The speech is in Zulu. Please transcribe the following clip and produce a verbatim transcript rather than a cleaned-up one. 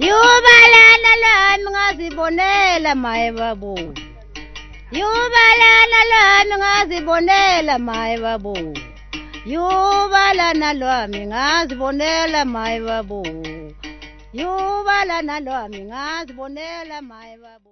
Yubalana lami ngazibonela maye babo. Yubalana lami ngazibonela maye babo. Yubalana lami ngazibonela maye babo. Yubalana lami ngazibonela maye babo.